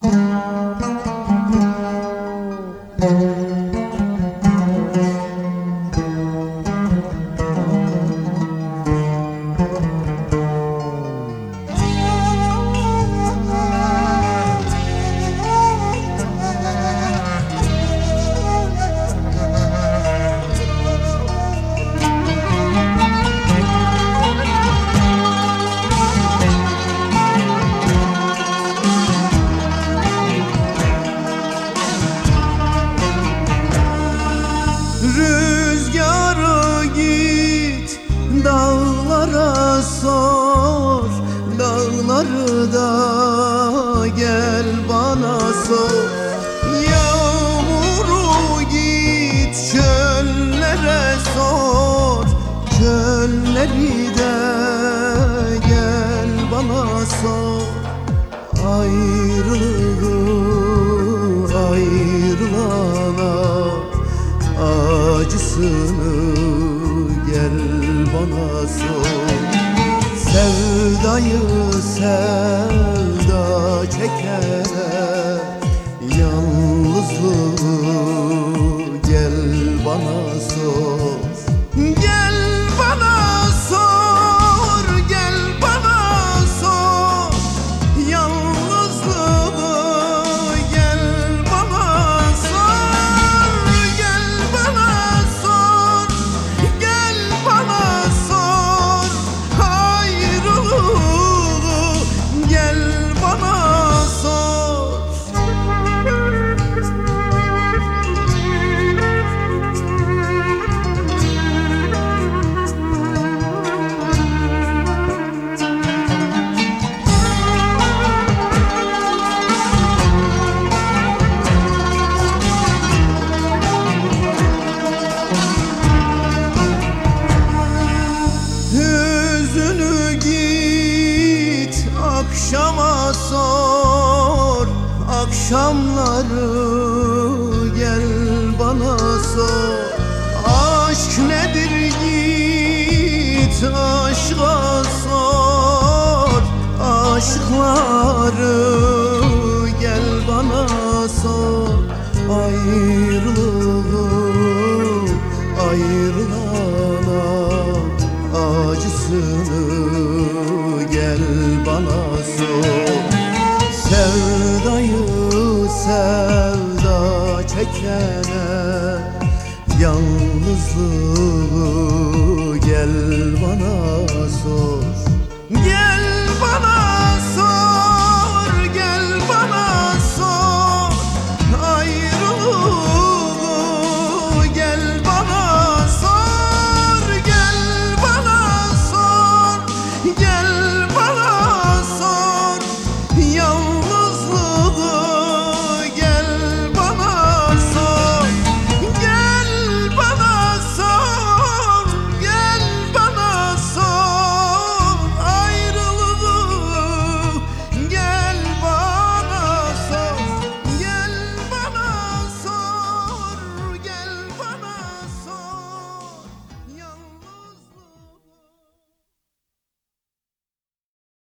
Rüzgarı git dağlara sor, dağları da gel bana sor. Yağmuru git çöllere sor, çölleri de gel bana sor. Ayrılığı ayrılana acısını gel bana sor. Sevdayı sevda çekene yalnızlığı gel bana sor. Gel bana sor, gel bana sor. Yalnızlığı gel bana sor. Gel bana sor, gel bana sor. Ayrılığı gel bana sor. Hüzünü git akşama sor, akşamları gel bana sor. Aşk nedir git aşka sor, aşkları gel bana sor. Ayrılığı ayrılana acısını gel bana sor. Sevdayı sevda çekene yalnızlığı gel bana sor. Gel